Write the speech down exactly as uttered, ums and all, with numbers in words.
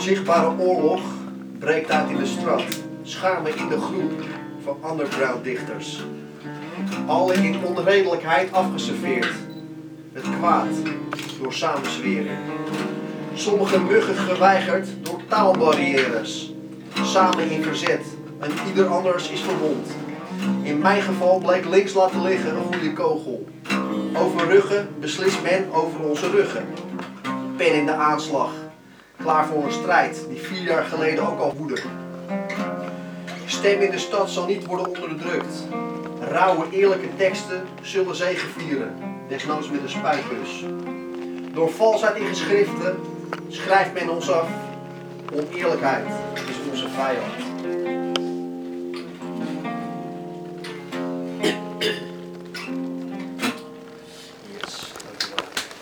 Onzichtbare oorlog breekt uit in de straat. Schaar me in de groep van underground dichters. Alle in onredelijkheid afgeserveerd. Het kwaad door samenzwering. Sommige muggen geweigerd door taalbarrières. Samen in verzet en ieder anders is verwond. In mijn geval bleek links laten liggen een goede kogel. Over ruggen beslist men over onze ruggen. Pen in de aanslag. Klaar voor een strijd die vier jaar geleden ook al woedde. Stem in de stad zal niet worden onderdrukt. Rauwe, eerlijke teksten zullen zegevieren, desnoods met een spuitbus. Door valsheid in geschriften schrijft men ons af. Oneerlijkheid is onze vijand.